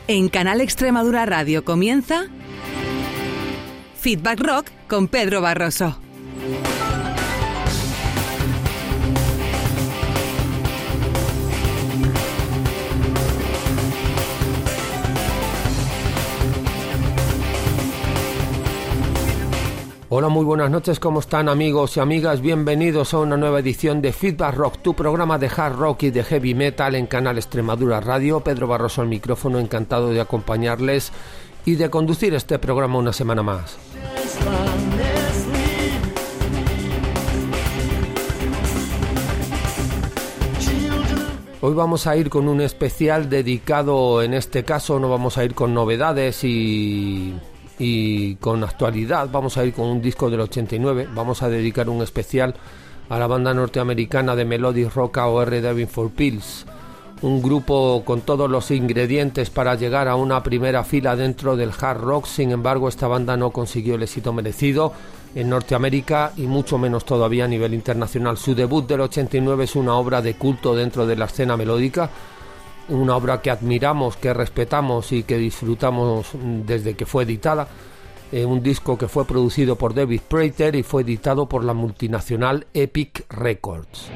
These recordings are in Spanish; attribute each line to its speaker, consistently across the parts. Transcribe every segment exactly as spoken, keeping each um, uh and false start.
Speaker 1: En Canal Extremadura Radio comienza Feedback Rock con Pedro Barroso.
Speaker 2: Hola, muy buenas noches, ¿cómo están amigos y amigas? Bienvenidos a una nueva edición de Feedback Rock, tu programa de hard rock y de heavy metal en Canal Extremadura Radio. Pedro Barroso al micrófono, encantado de acompañarles y de conducir este programa una semana más. Hoy vamos a ir con un especial dedicado, en este caso no vamos a ir con novedades y... y con actualidad, vamos a ir con un disco del ochenta y nueve, vamos a dedicar un especial a la banda norteamericana de melodic rock A O R Devil for Pills, un grupo con todos los ingredientes para llegar a una primera fila dentro del hard rock. Sin embargo, esta banda no consiguió el éxito merecido en Norteamérica y mucho menos todavía a nivel internacional. Su debut del ochenta y nueve es una obra de culto dentro de la escena melódica, una obra que admiramos, que respetamos y que disfrutamos desde que fue editada, eh, un disco que fue producido por David Prater y fue editado por la multinacional Epic Records.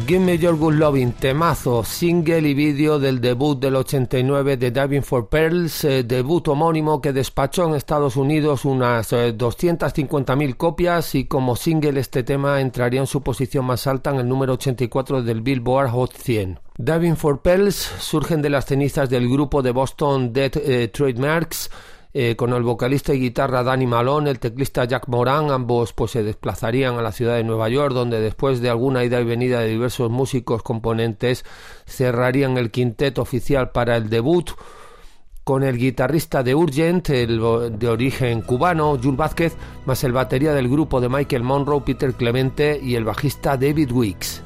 Speaker 2: Give Me Your Good Loving, temazo, single y vídeo del debut del ochenta y nueve de Diving for Pearls, eh, debut homónimo que despachó en Estados Unidos unas eh, doscientas cincuenta mil copias, y como single este tema entraría en su posición más alta en el número ochenta y cuatro del Billboard Hot cien. Diving for Pearls surgen de las cenizas del grupo de Boston Dead eh, Trademarks, Eh, con el vocalista y guitarra Danny Malone, el teclista Jack Moran. Ambos pues se desplazarían a la ciudad de Nueva York, donde después de alguna ida y venida de diversos músicos componentes cerrarían el quinteto oficial para el debut, con el guitarrista de Urgent, el de origen cubano, Jules Vázquez, más el batería del grupo de Michael Monroe, Peter Clemente, y el bajista David Weeks.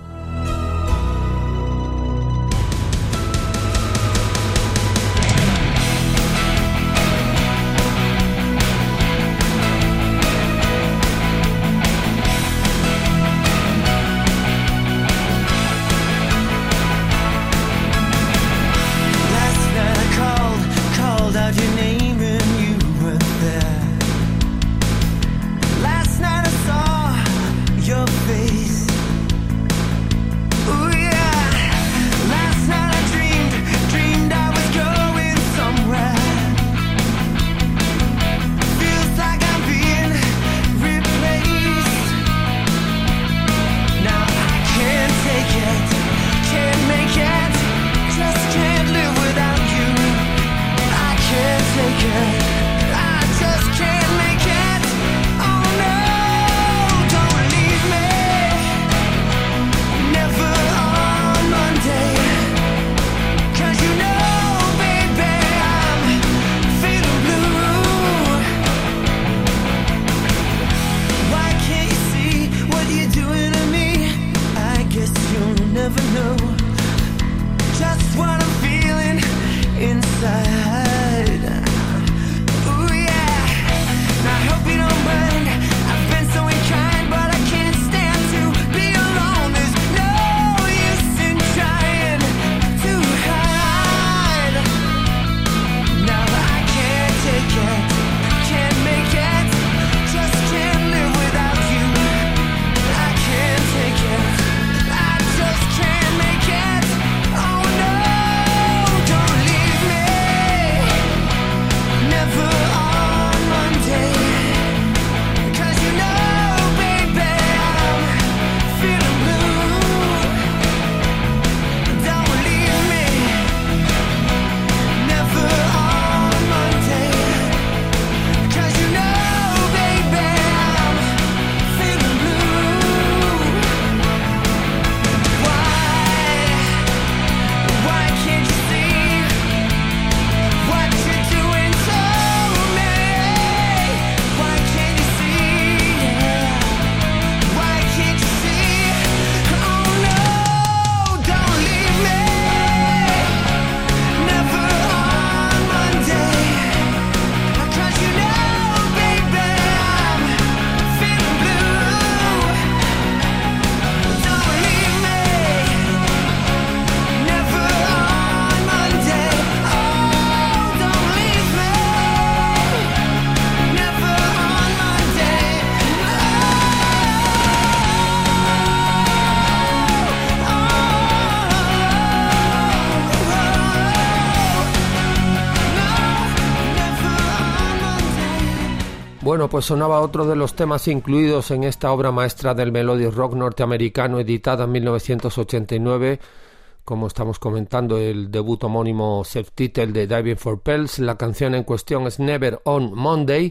Speaker 2: Bueno, pues sonaba otro de los temas incluidos en esta obra maestra del melodic rock norteamericano, editada en mil novecientos ochenta y nueve, como estamos comentando, el debut homónimo self-titled de Diving for Pearls. La canción en cuestión es Never on Monday,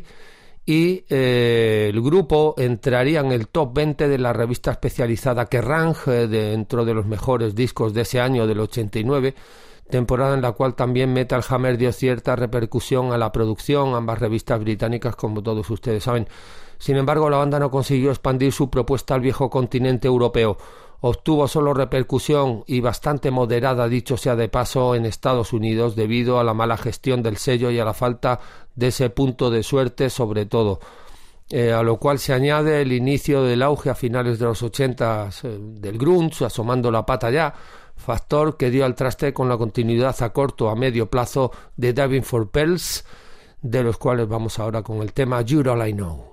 Speaker 2: y eh, el grupo entraría en el top veinte de la revista especializada Kerrang, eh, dentro de los mejores discos de ese año, del ochenta y nueve, temporada en la cual también Metal Hammer dio cierta repercusión a la producción, ambas revistas británicas, como todos ustedes saben. Sin embargo, la banda no consiguió expandir su propuesta al viejo continente europeo. Obtuvo solo repercusión, y bastante moderada, dicho sea de paso, en Estados Unidos, debido a la mala gestión del sello y a la falta de ese punto de suerte, sobre todo. Eh, a lo cual se añade el inicio del auge a finales de los ochenta eh, del grunge, asomando la pata ya, factor que dio al traste con la continuidad a corto a medio plazo de Diving for Pearls, de los cuales vamos ahora con el tema You're All I Know.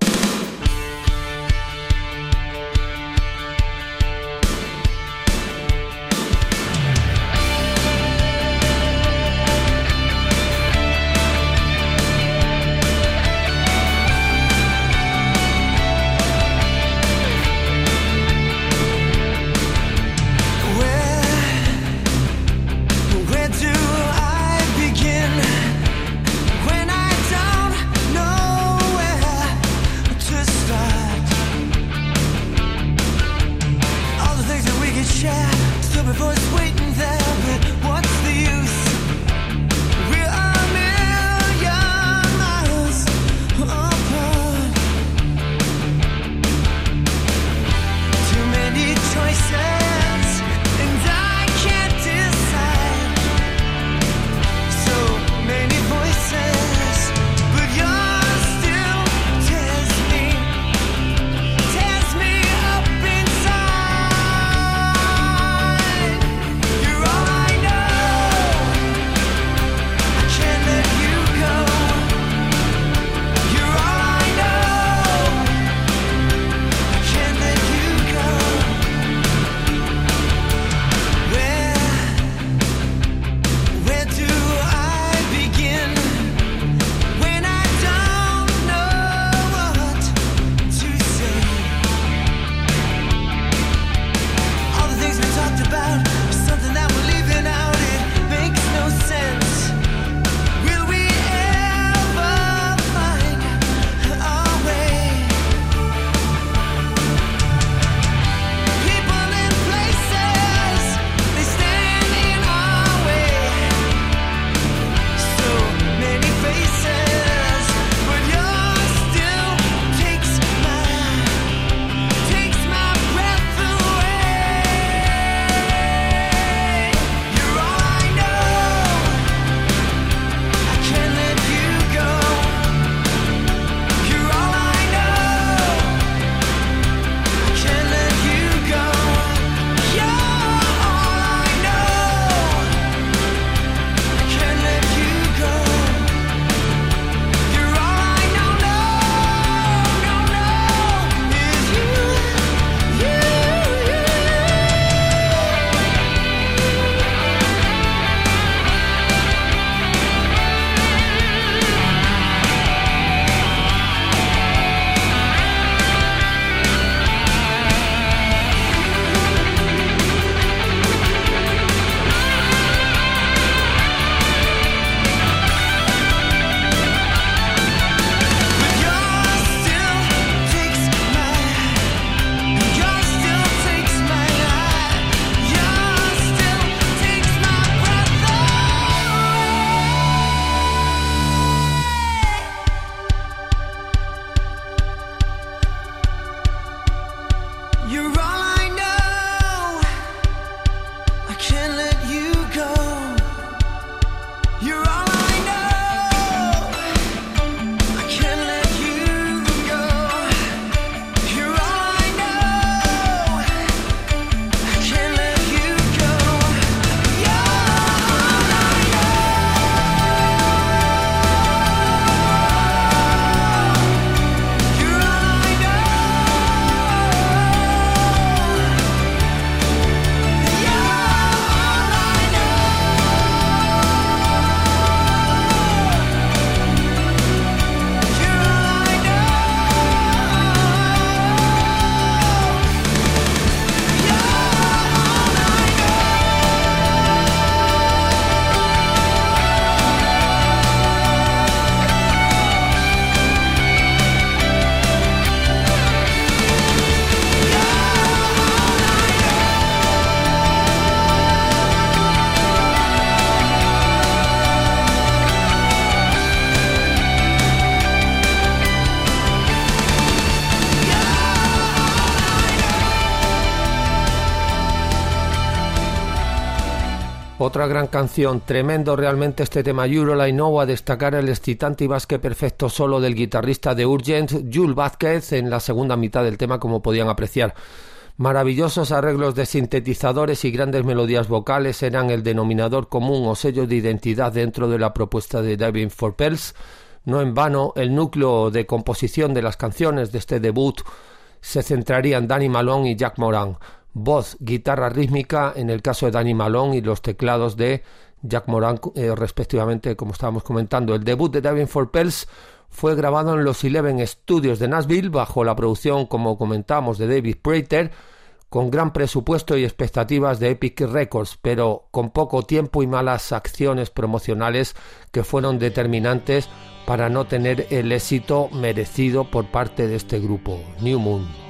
Speaker 2: Otra gran canción, tremendo realmente este tema You're All I Know, a destacar el excitante y más que perfecto solo del guitarrista de Urgent, Jules Vázquez, en la segunda mitad del tema, como podían apreciar. Maravillosos arreglos de sintetizadores y grandes melodías vocales eran el denominador común o sello de identidad dentro de la propuesta de Diving for Pearls. No en vano, el núcleo de composición de las canciones de este debut se centraría en Danny Malone y Jack Moran. Voz, guitarra rítmica en el caso de Danny Malone y los teclados de Jack Moran, eh, respectivamente, como estábamos comentando. El debut de Diving for Pearls fue grabado en los Eleven Studios de Nashville bajo la producción, como comentamos, de David Prater, con gran presupuesto y expectativas de Epic Records, pero con poco tiempo y malas acciones promocionales que fueron determinantes para no tener el éxito merecido por parte de este grupo, New Moon.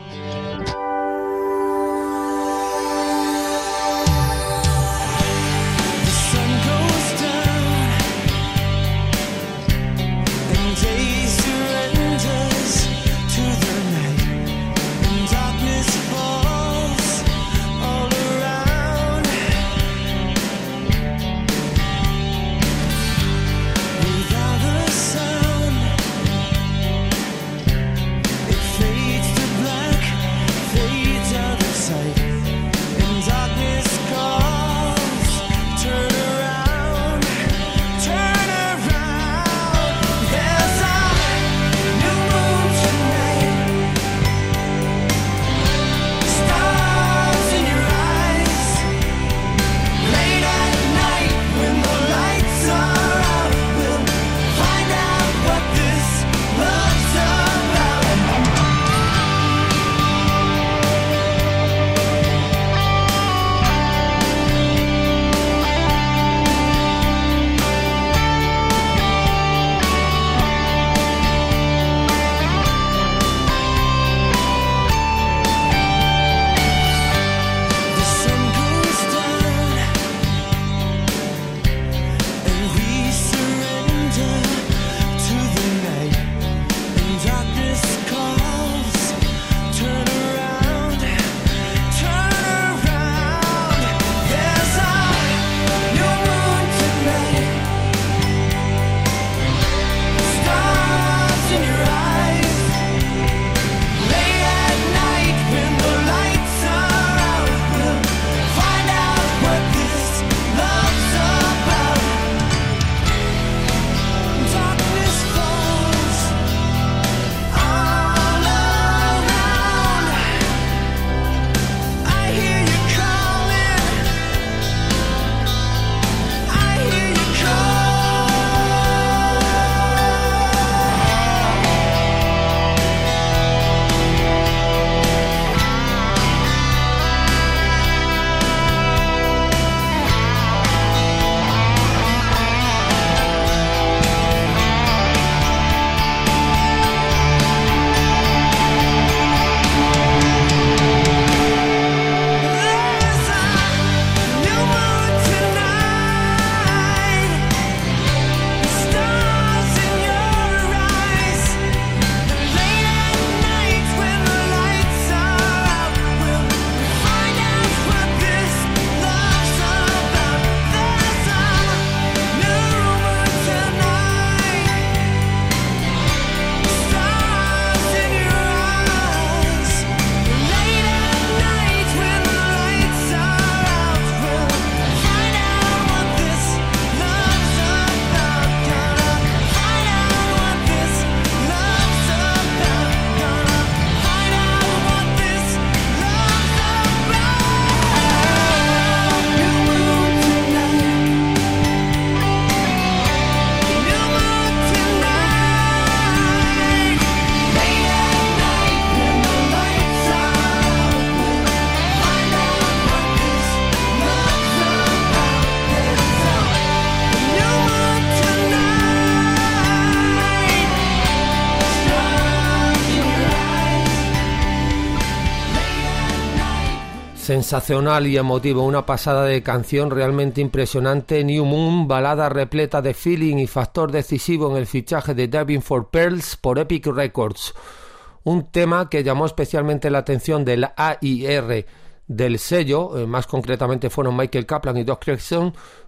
Speaker 2: Sensacional y emotivo, una pasada de canción realmente impresionante. New Moon, balada repleta de feeling y factor decisivo en el fichaje de Diving for Pearls por Epic Records. Un tema que llamó especialmente la atención del A y R del sello, eh, más concretamente fueron Michael Kaplan y Doug Gregson,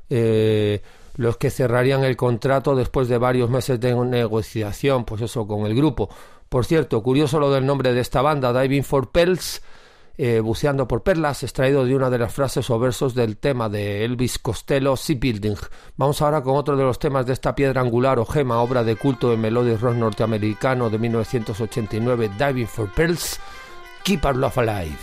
Speaker 2: eh, los que cerrarían el contrato después de varios meses de negociación, pues eso, con el grupo. Por cierto, curioso lo del nombre de esta banda, Diving for Pearls, eh, buceando por perlas, extraído de una de las frases o versos del tema de Elvis Costello, Shipbuilding. Vamos ahora con otro de los temas de esta piedra angular o gema, obra de culto de melodic rock norteamericano de mil novecientos ochenta y nueve, Diving for Pearls, Keep Our Love Alive.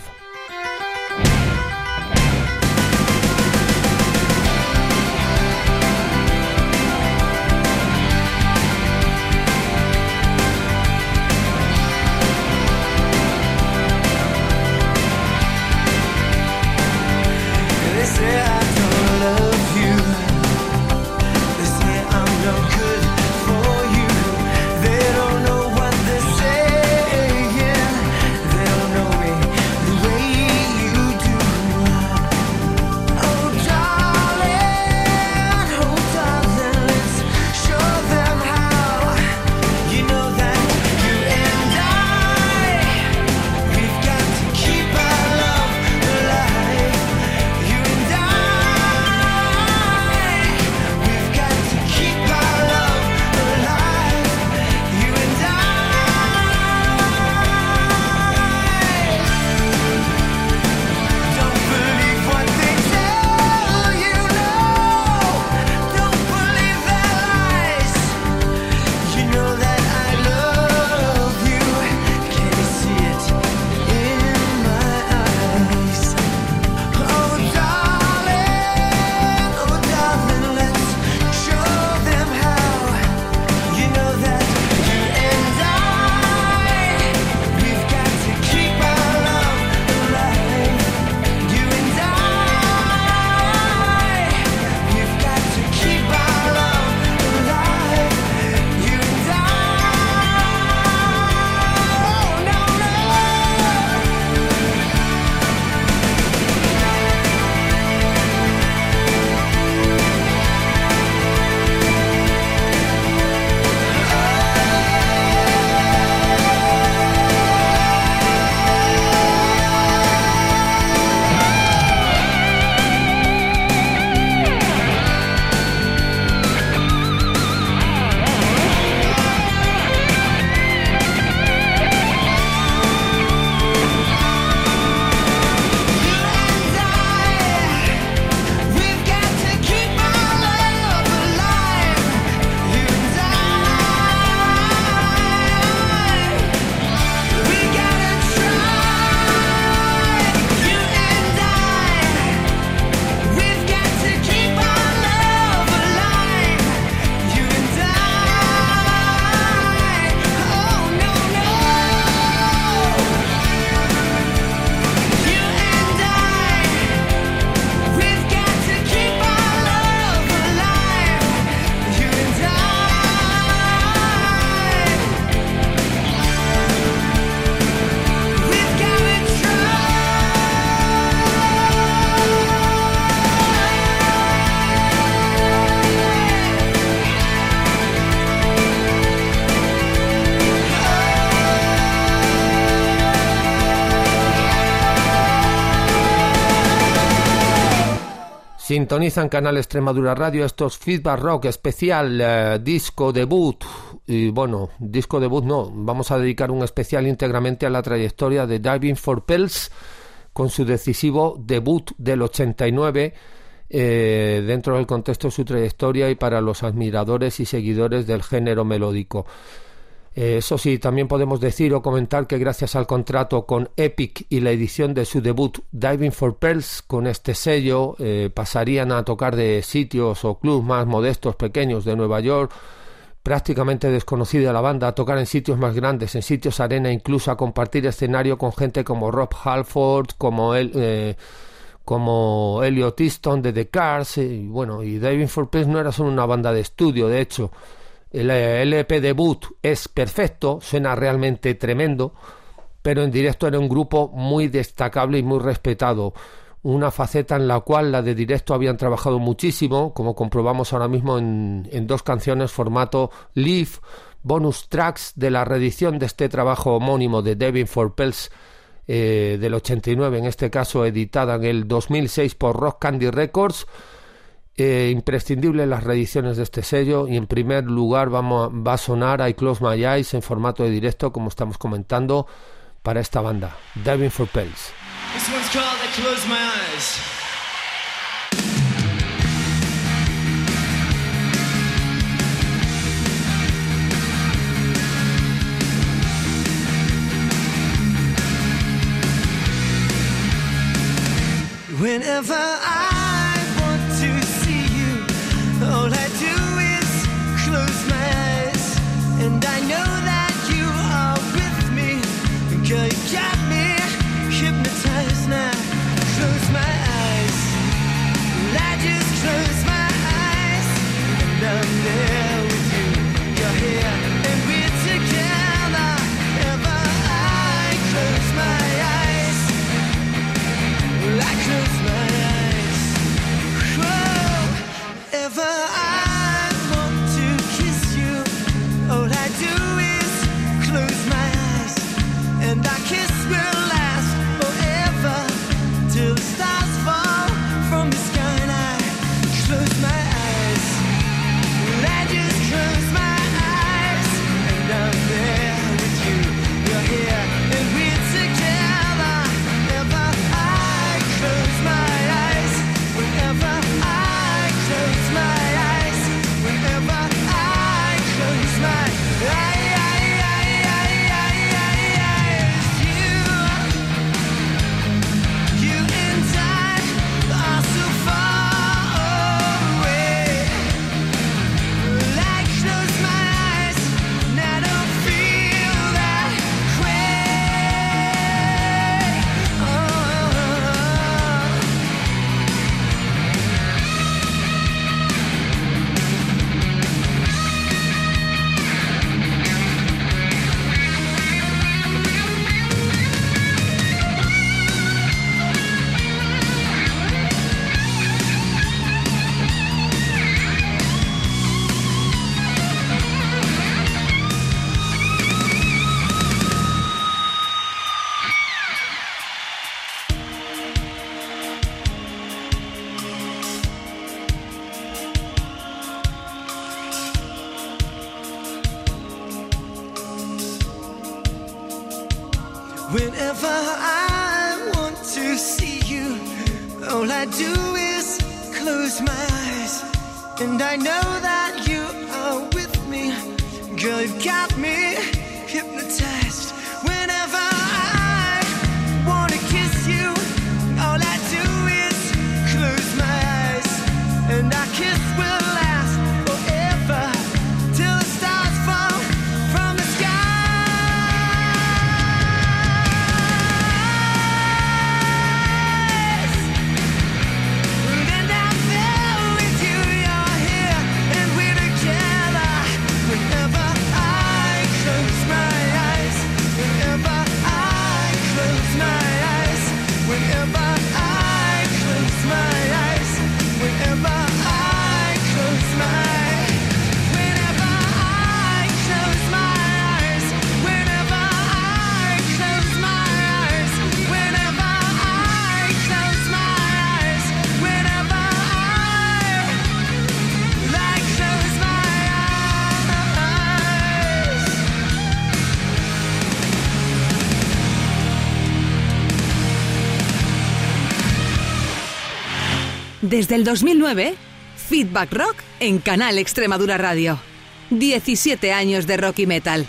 Speaker 2: Sintonizan Canal Extremadura Radio, esto es Feedback Rock especial, eh, disco debut. Y bueno, disco debut no, vamos a dedicar un especial íntegramente a la trayectoria de Diving for Pearls con su decisivo debut del ochenta y nueve, eh, dentro del contexto de su trayectoria y para los admiradores y seguidores del género melódico. Eh, eso sí, también podemos decir o comentar que gracias al contrato con Epic y la edición de su debut Diving for Pearls, con este sello eh, pasarían a tocar de sitios o clubs más modestos, pequeños de Nueva York, prácticamente desconocida la banda, a tocar en sitios más grandes, en sitios arena, incluso a compartir escenario con gente como Rob Halford, como él, eh, como Elliot Easton de The Cars, y bueno, y Diving for Pearls no era solo una banda de estudio, de hecho. El L P debut es perfecto, suena realmente tremendo, pero en directo era un grupo muy destacable y muy respetado. Una faceta en la cual la de directo habían trabajado muchísimo, como comprobamos ahora mismo en, en dos canciones formato live, bonus tracks de la reedición de este trabajo homónimo de Diving for Pearls eh, del ochenta y nueve, en este caso editada en el dos mil seis por Rock Candy Records. Eh, imprescindible las reediciones de este sello, y en primer lugar vamos, va a sonar I Close My Eyes en formato de directo, como estamos comentando, para esta banda, Diving for Pearls.
Speaker 3: This one's called I Close My Eyes. Whenever I want to see you, all I do is close my eyes, and I know that you are with me. Girl, you got me hypnotized now. Close my eyes, and I just close my eyes, and I'm there with you. You're here, and we're together. Ever I close my eyes, well, I close my eyes. Whoa. Ever I want to kiss you, all I do is close my eyes, and our kiss will last forever till the stars fall from the sky. And I close my eyes, and I just close my eyes, and I'm there with you. You're here, and we're together. Ever I close my eyes, whenever I close my eyes, whenever I close my eyes. You, you and I are so far away. Well, I close my eyes, and I don't feel that way. Oh. Whenever I want to see you, all I do is close my eyes, and I know that you are with me. Girl, you got me hypnotized. Whenever I want to kiss you, all I do is close my eyes, and our kiss will last forever till the stars fall from the sky. And I'm there with you, you're here, and we're together. Whenever I close my eyes, whenever I close my eyes, whenever I close my eyes, whenever I close my whenever I close my eyes, whenever I close my eyes, whenever I close my eyes, whenever I I close my eyes.
Speaker 1: Desde el dos mil nueve, Feedback Rock en Canal Extremadura Radio. diecisiete años de rock y metal.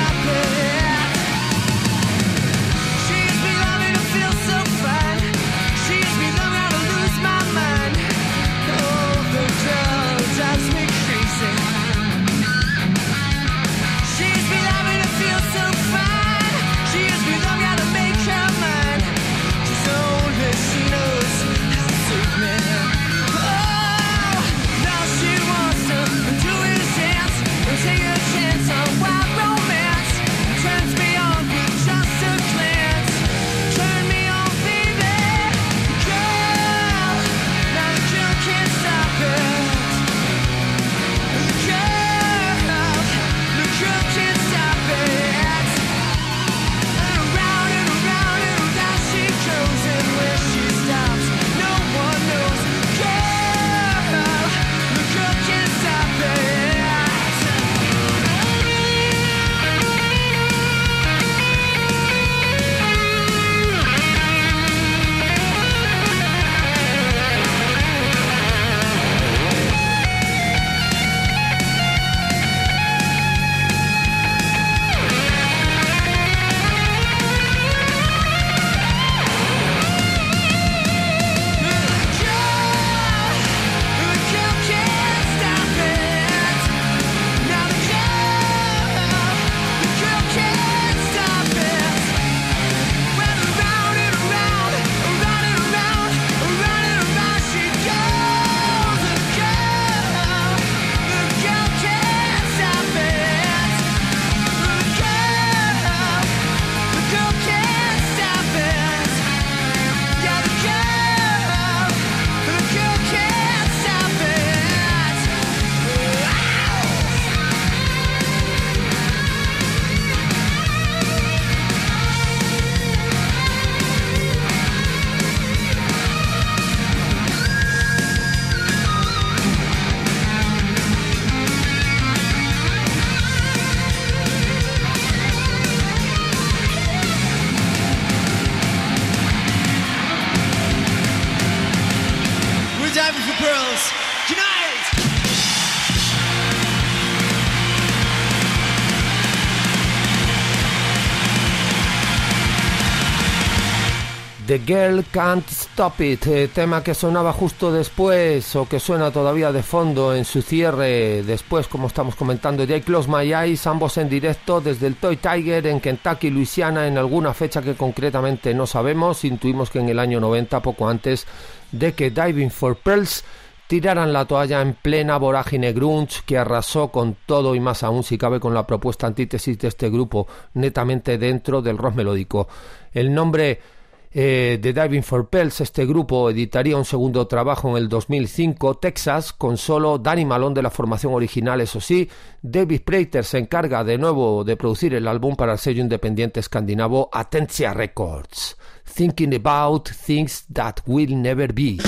Speaker 2: The Girl Can't Stop It, eh, tema que sonaba justo después o que suena todavía de fondo en su cierre después, como estamos comentando, de I Close My Eyes, ambos en directo desde el Toy Tiger en Kentucky, Luisiana, en alguna fecha que concretamente no sabemos. Intuimos que en el año noventa, poco antes de que Diving for Pearls tiraran la toalla en plena vorágine grunge que arrasó con todo y más aún, si cabe, con la propuesta antítesis de este grupo, netamente dentro del rock melódico. El nombre eh, de Diving for Pearls, este grupo editaría un segundo trabajo en el dos mil cinco, Texas, con solo Danny Malone de la formación original, eso sí. David Prater se encarga de nuevo de producir el álbum para el sello independiente escandinavo Atentia Records. Thinking About Things That Will Never Be.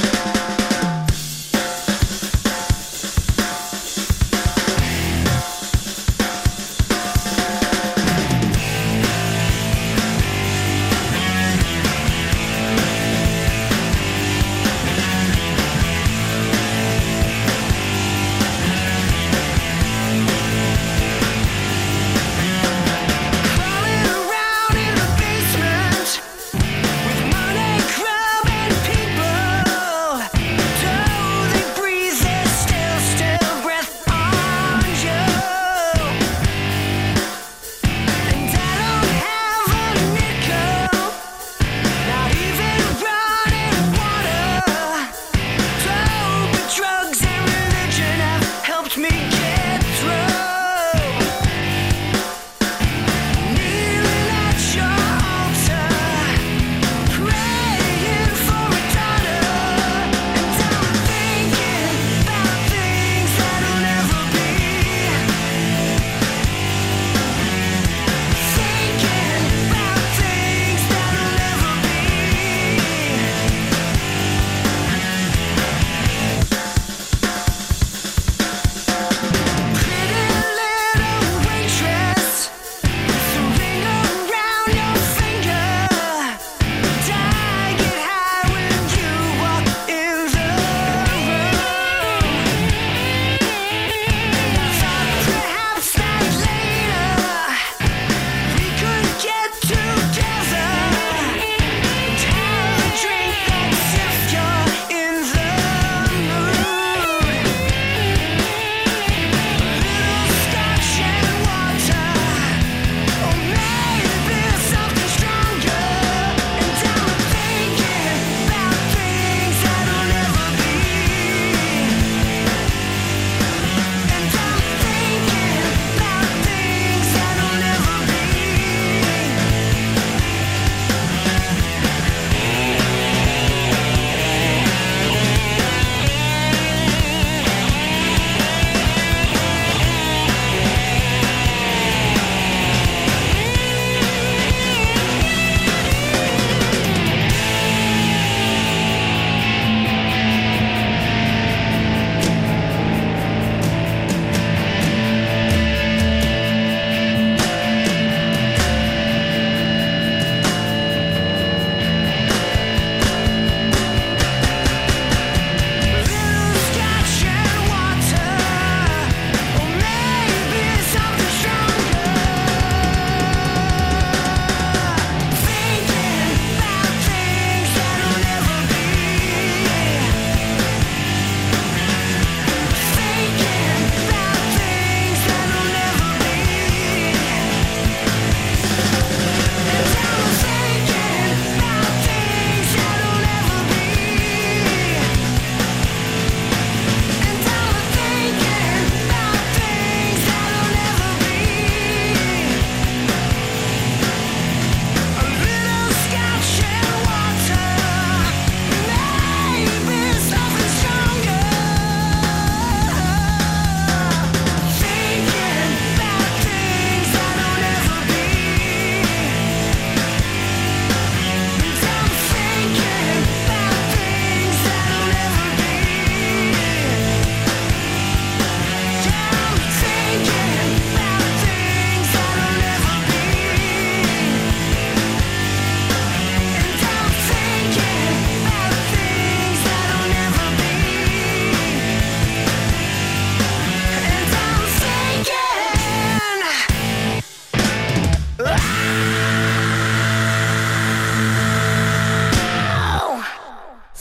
Speaker 3: With money, crime, and people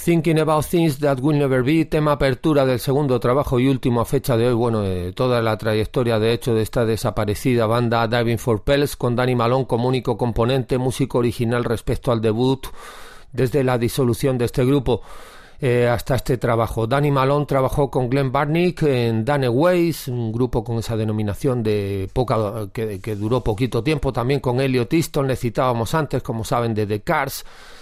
Speaker 2: Thinking About Things That Will Never Be, tema apertura del segundo trabajo y último a fecha de hoy, bueno, eh, toda la trayectoria de hecho de esta desaparecida banda Diving for Pearls, con Danny Malone como único componente, músico original respecto al debut desde la disolución de este grupo. Eh, hasta este trabajo. Danny Malone trabajó con Glenn Barnick en Dane Ways, un grupo con esa denominación de poca que, que duró poquito tiempo, también con Elliot Easton, le citábamos antes, como saben, de The Cars,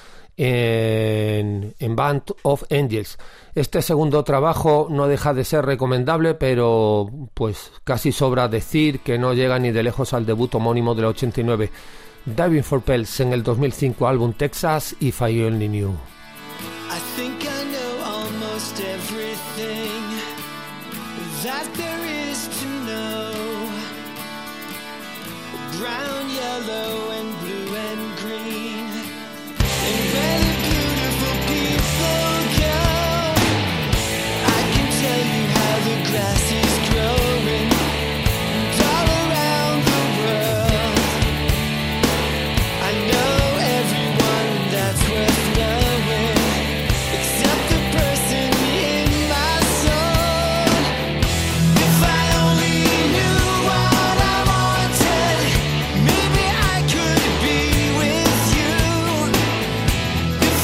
Speaker 2: en, en Band of Angels. Este segundo trabajo no deja de ser recomendable, pero pues casi sobra decir que no llega ni de lejos al debut homónimo del ochenta y nueve. Diving for Pearls en el dos mil cinco, álbum Texas, If I Only Knew.
Speaker 3: I think I know almost everything that there is to know. Brown, yellow, and blue and green. And where the beautiful people go. I can tell you how the grass is growing and all around the world. I know everyone that's worth knowing. Except the person in my soul. If I only knew what I wanted, maybe I could be with you.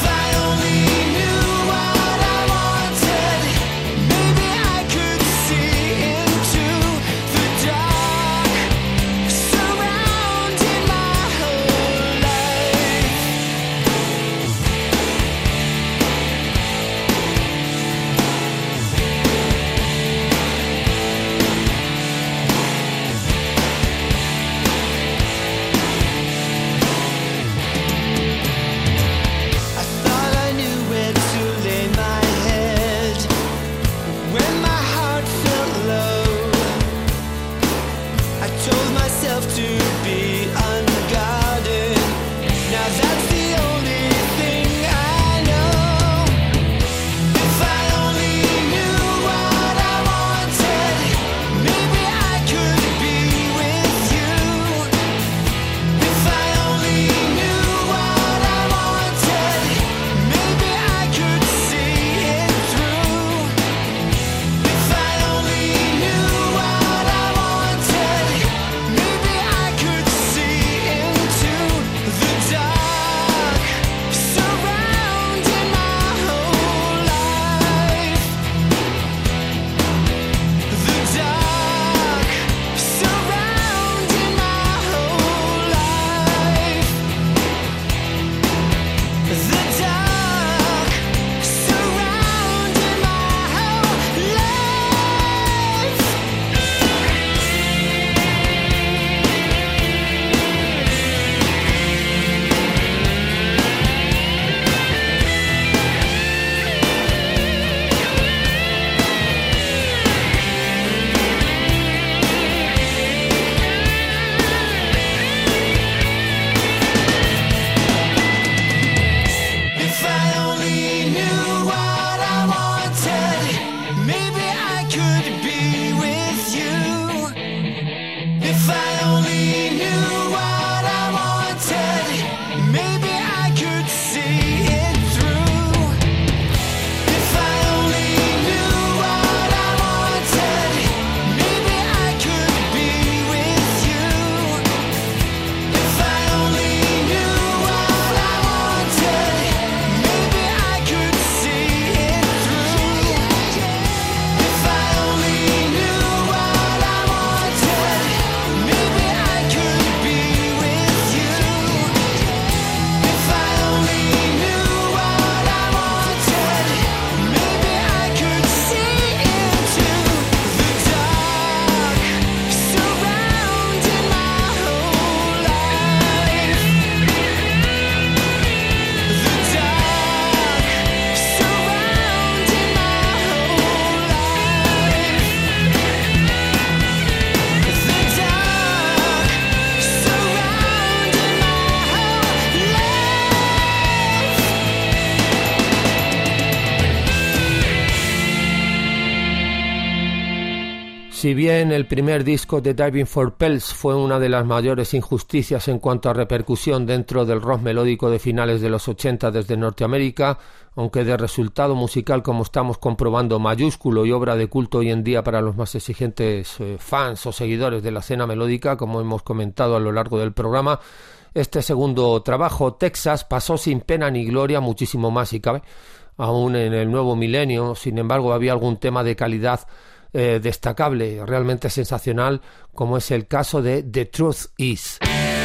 Speaker 2: Si bien el primer disco de Diving for Pearls fue una de las mayores injusticias en cuanto a repercusión dentro del rock melódico de finales de los ochenta desde Norteamérica, aunque de resultado musical, como estamos comprobando, mayúsculo y obra de culto hoy en día para los más exigentes eh, fans o seguidores de la escena melódica, como hemos comentado a lo largo del programa, este segundo trabajo, Texas, pasó sin pena ni gloria, muchísimo más si cabe, aún en el nuevo milenio. Sin embargo, había algún tema de calidad Eh, destacable, realmente sensacional, como es el caso de The Truth Is.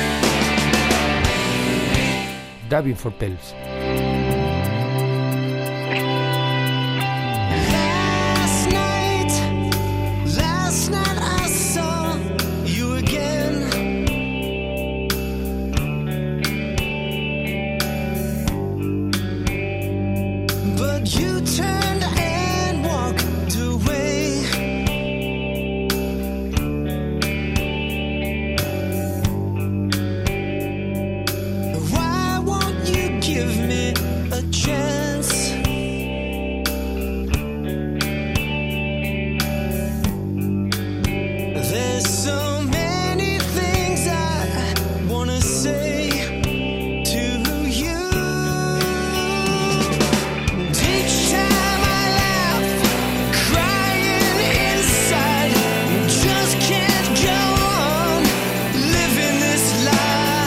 Speaker 2: Diving for Pearls.
Speaker 3: Last night, last night I saw you again. But you turned and walked away. Give me a chance. There's so many things I wanna say to you. And each time I laugh, crying inside, just can't go on living this life.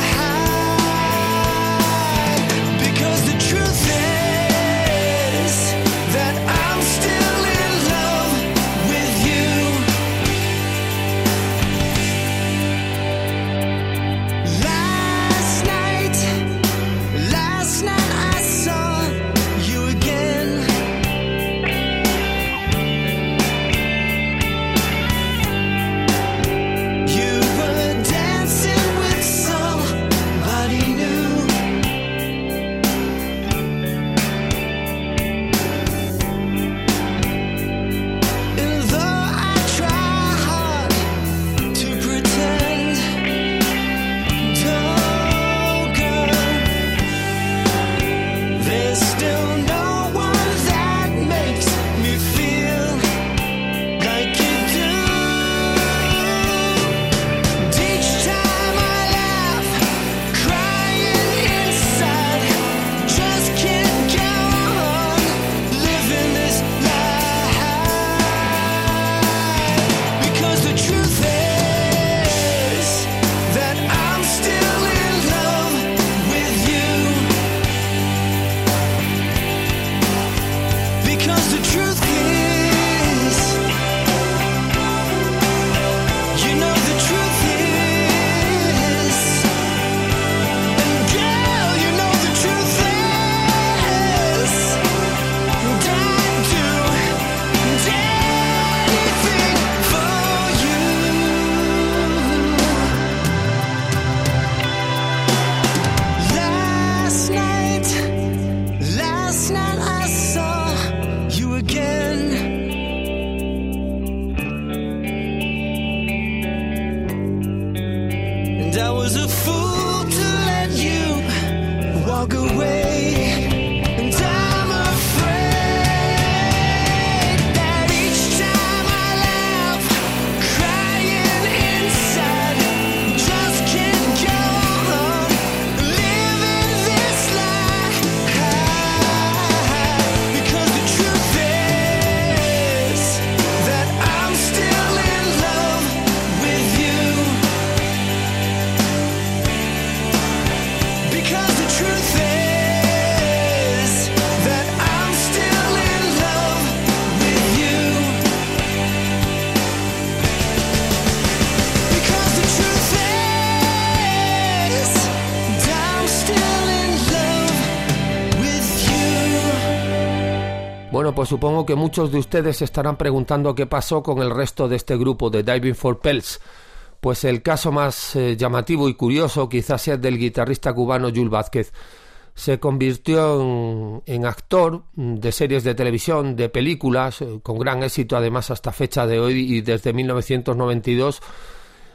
Speaker 2: Bueno, pues supongo que muchos de ustedes se estarán preguntando qué pasó con el resto de este grupo de Diving for Pearls. Pues el caso más eh, llamativo y curioso quizás sea el del guitarrista cubano Jules Vázquez. Se convirtió en, en actor de series de televisión, de películas, eh, con gran éxito además hasta fecha de hoy, y desde mil novecientos noventa y dos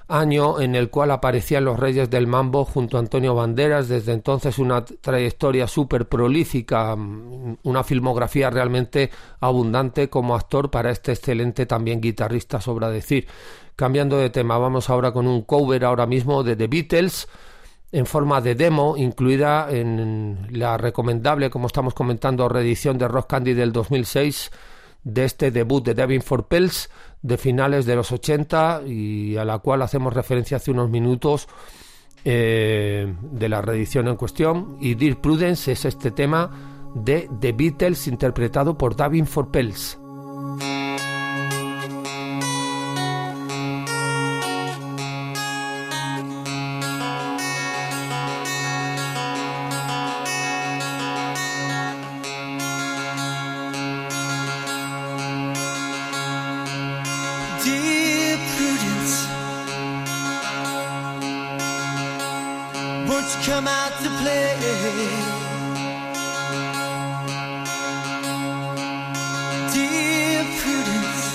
Speaker 2: año en el cual aparecían los Reyes del Mambo junto a Antonio Banderas. Desde entonces una trayectoria súper prolífica, una filmografía realmente abundante como actor para este excelente también guitarrista, sobra decir. Cambiando de tema, vamos ahora con un cover ahora mismo de The Beatles en forma de demo, incluida en la recomendable, como estamos comentando, reedición de Rock Candy del dos mil seis, de este debut de Diving for Pearls de finales de los ochenta, y a la cual hacemos referencia hace unos minutos eh, de la reedición en cuestión. Y Dear Prudence es este tema de The Beatles interpretado por Diving for Pearls.
Speaker 3: Dear Prudence, won't you come out to play? Dear Prudence,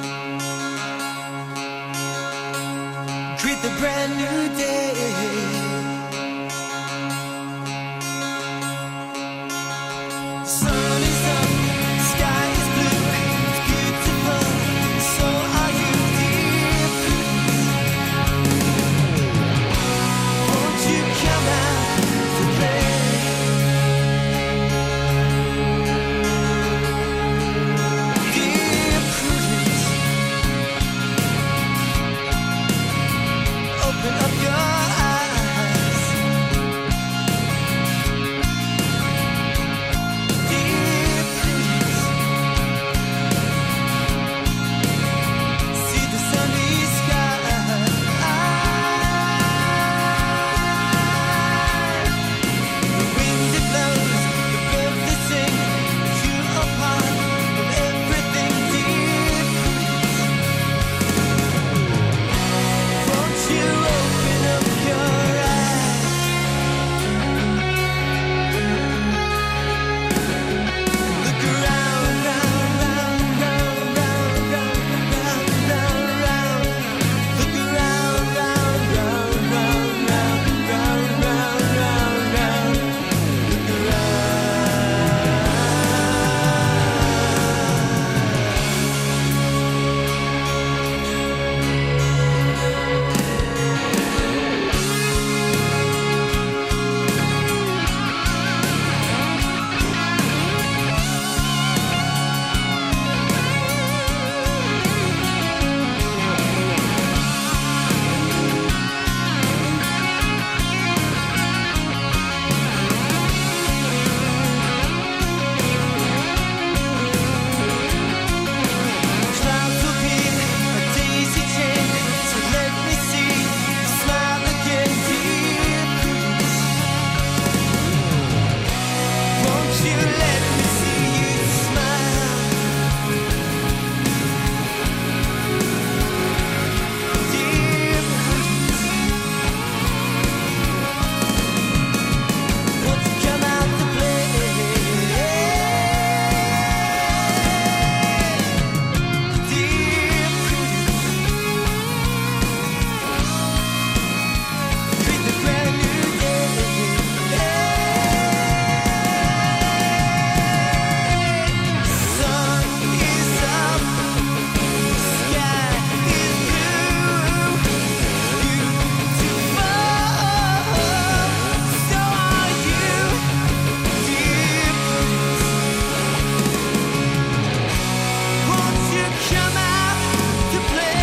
Speaker 3: greet the brand new day. Sun is up, sky is blue, it's beautiful, so are you, dear Prudence. Won't you come out to play? Dear Prudence, open up your eyes. Dear Prudence, see the sunny sky. The wind it blows, the birds they sing. You are part of everything, dear Prudence. Won't you open up your eyes? Look around, round, round, round, round, round, round, round, round. Look around, round, round, round, round, round, round, round, round. Look around. Clouds will be a daisy chain, so let me see you smile again, dear Prudence. Won't you let me see you smile? Dear Prudence, won't you come out to play? Dear Prudence, greet the brand new day. Sun is up, sky is blue, beautiful, so are you, dear Prudence. Won't you come out to play?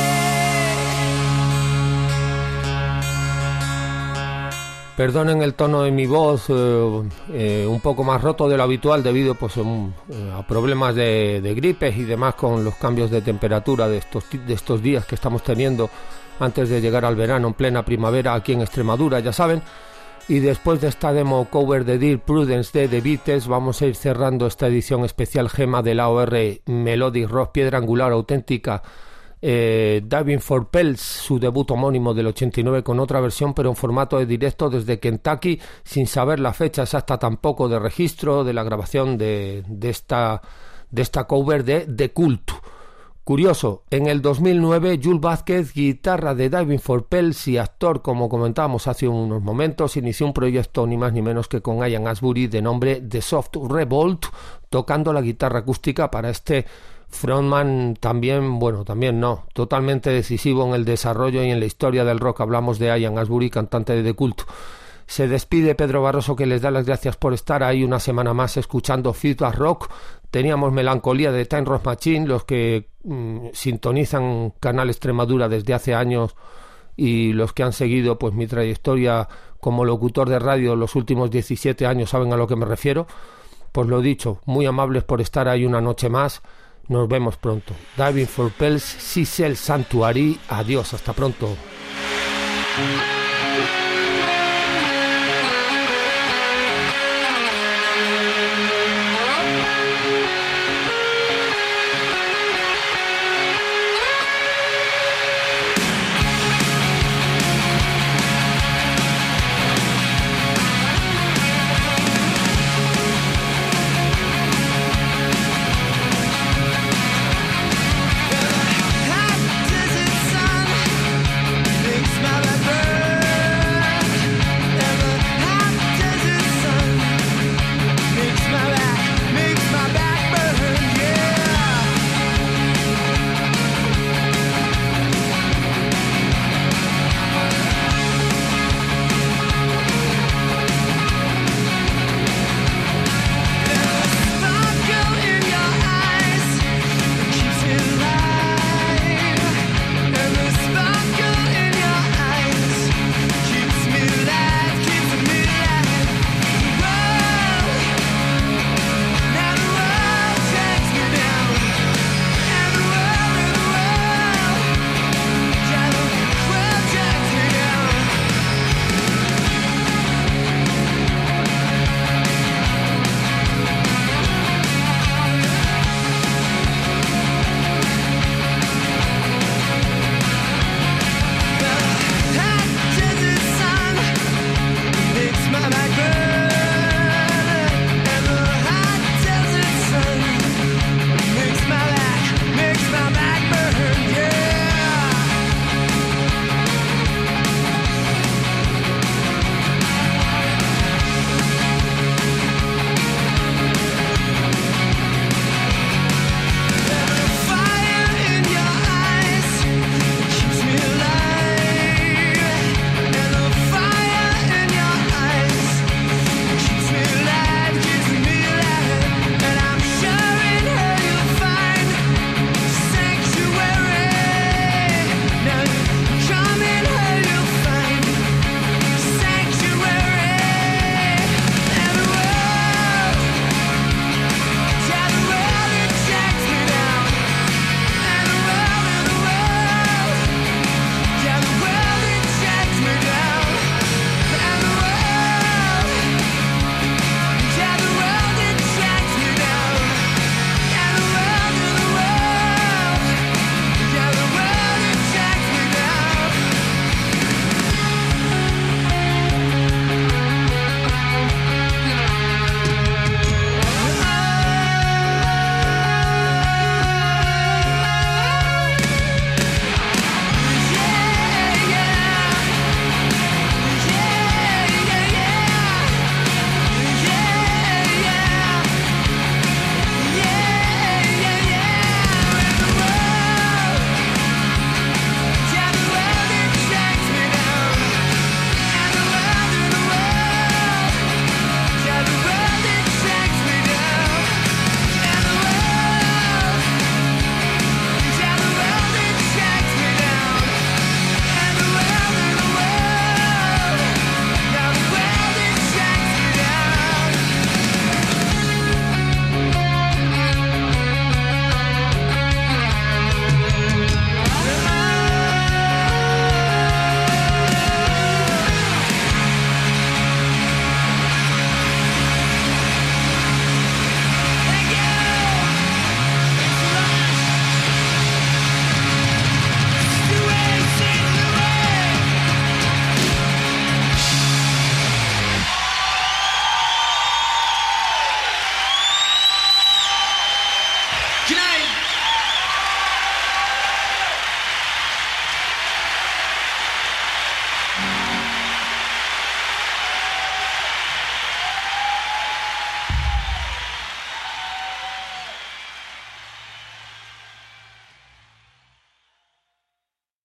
Speaker 2: Perdonen el tono de mi voz, eh, eh, un poco más roto de lo habitual debido pues, um, eh, a problemas de, de gripes y demás con los cambios de temperatura de estos, ti- de estos días que estamos teniendo antes de llegar al verano en plena primavera aquí en Extremadura, ya saben. Y después de esta demo cover de Dear Prudence de The Beatles, vamos a ir cerrando esta edición especial gema del A O R Melodic Rock, piedra angular auténtica, eh, Diving for Pearls, su debut homónimo del ochenta y nueve, con otra versión pero en formato de directo desde Kentucky, sin saber la fecha exacta tampoco de registro de la grabación de, de, esta, de esta cover de The Cult. Curioso, en el dos mil nueve, Jules Vázquez, guitarra de Diving for Pearls y actor, como comentábamos hace unos momentos, inició un proyecto ni más ni menos que con Ian Astbury de nombre The Soft Revolt, tocando la guitarra acústica para este frontman también, bueno, también no, totalmente decisivo en el desarrollo y en la historia del rock. Hablamos de Ian Astbury, cantante de The Cult. Se despide Pedro Barroso, que les da las gracias por estar ahí una semana más escuchando Feedback Rock. Teníamos Melancolía de Time Rock Machine, los que mmm, sintonizan Canal Extremadura desde hace años y los que han seguido pues mi trayectoria como locutor de radio los últimos diecisiete años saben a lo que me refiero. Pues lo dicho, muy amables por estar ahí una noche más. Nos vemos pronto. Diving for Pearls, Sisel Sanctuary. Adiós, hasta pronto.